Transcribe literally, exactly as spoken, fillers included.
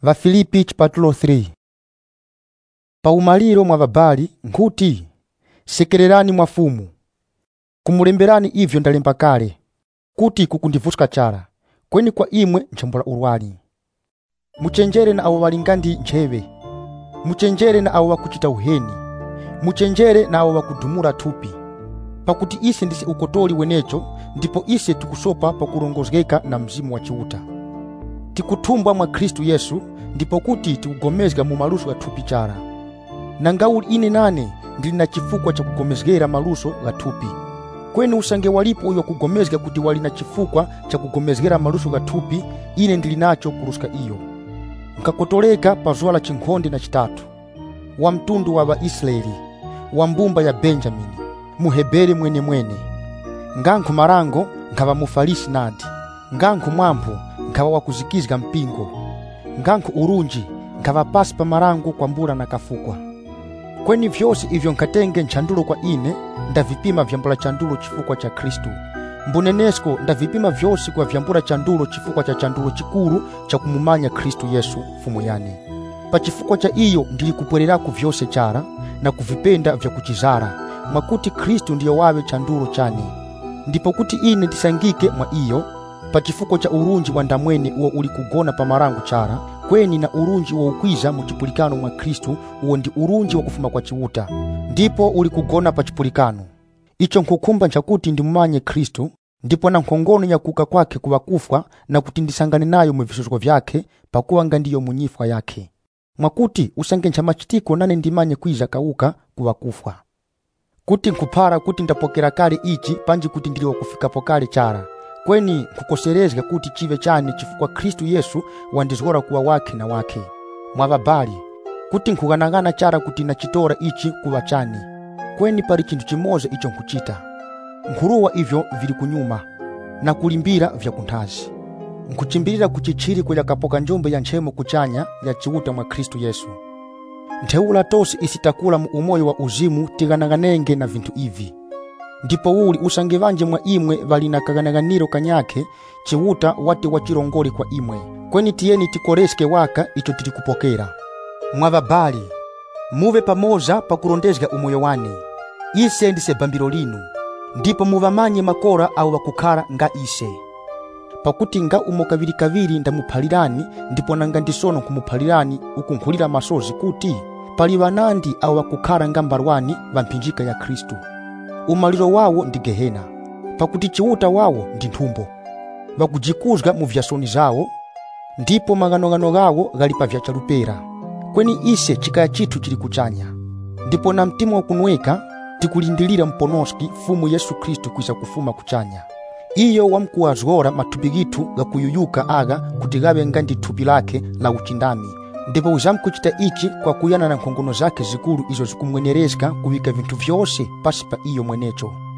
Vafilipi chapatulo three. Paumaliro mwa vabali nkuti sekererani mwafumu. Kumulemberani ivyo ndalemba kale kuti kukundivuska chara kweni kwa imwe nchambula urwali. Muchenjere na abo balingandi nchebe, muchenjere na abo bakuchita uheni, muchenjere na abo bakudumura tupi. Pakuti ise ndise ukotoli wenecho ndipo ise tukusopa pakurongozgeka na mzimu wa chiuta. Tikutumbwa mwa Kristu Yesu ndipo kuti tikugomezga mu maluso ga tupi chara. Nangauli ine nane ndili na chifukwa cha kugomezgera maluso ga tupi. Kweni usange walipo uyo kugomezga kuti wali na chifukwa cha kugomezgera maluso ga tupi, ine ndili nacho kuruska iyo. Nkakotoleka pa zwala chinkhonde na chitatu. Wa mtundu wa Waisraeli, wa mbumba ya Benjamini, muhebere mwene mwene. Nganku marango nkaba mufalisi nadi, nganku mwampu nkaba wakuzikizga mpingo, nganku urunji nkaba pasi pa marango kwa mbura na kafukwa. Kweni vyose ivyo nkatenge nchandulo kwa ine, ndavipima vyambula chandulo chifukwa cha Kristu. Mbunenesko ndavipima vyose kwa vyambula chandulo chifukwa cha chandulo chikuru cha kumumanya Kristu Yesu fumu yani. Pa chifukwa cha iyo ndili kupwereraku vyose chara na kuvipenda vya kuchizara, makuti Kristu ndiyo wawe chandulo chani. Ndipo kuti ine disangike mwa iyo, pa chifukwa cha urunji wa ndamwene uo uli kugona pa marangu chara, kweni na urunji wa ukwiza muchipulikano mwa Kristu uo ndi urunji wa kufuma kwa chiuta. Ndipo uli kugona pa chipulikano. Icho nkukumba nchakuti ndimumanye Kristu, ndipo na nkongono ya kuka kwake kuwa kufwa na kutindisangane nayo mwivisuzgo vyake, pakuwa ngandiyo munyifwa yake. Mwakuti usange nchamachitiko nane ndimanye kwiza kauka kuwa kufwa. Kuti nkupara kuti ndapokera kale ichi panji kuti ndiliwa kufika pokale chara. Kweni kukoserezga kuti chive chani chifukwa Kristu Yesu wandizgora kuwa wake na wake. Mwavabali, kuti nkuganagana chara kuti na chitora ichi kuwa chani. Kweni pari chindu chimoza icho nkuchita. Nkuruwa ivyo vili kunyuma na kulimbira vya kuntazi. Nkuchimbirira kuchichiri kuja kapoka njombe ya nchemo kuchanya ya chiuta mwa Kristu Yesu. Nteula tosi isitakula mu umoyo wa uzimu tiganaganenge na vintu ivi. Ndipo uli usange vanje mwa imwe valina kaganaganiro kanyake chiuta wate wachirongori kwa imwe. Kweni tieni tikoreske waka icho tilikupokera. Mwavabali, muve pamoza pakurondezga umoyo wani. Ise ndise bambiro linu. Ndipo muvamanye makora au wakukara nga ise. Pakuti nga umokaviri kaviri ndamupalirani, ndipo nanga ndisono kumupalirani ukunkulira masozi kuti pali vanandi au wakukara nga mbarwani vampinjika ya Kristu. Umaliro wawo ndi Gehena, pakuti chiuta wawo ndi nthumbo. Vakujikuzga mu vyasoni zawo, ndipo maganogano gawo galipa vya chalupera. Kweni ise chikaya chitu chili kuchanya. Ndipo na mtimu wa kunweka tikulindilira mponoski fumu Yesu Kristu kuisa kufuma kuchanya. Iyo wamkuwazgora matubigitu ga kuyuyuka aga kutigabe ngandi tupi lake la uchindami. Ndipo uzamkuchita ichi kwa kuyana na nkongono zake zikuru izo zikumwenerezga kubika vintu vyose pasi pa iyo mwenecho.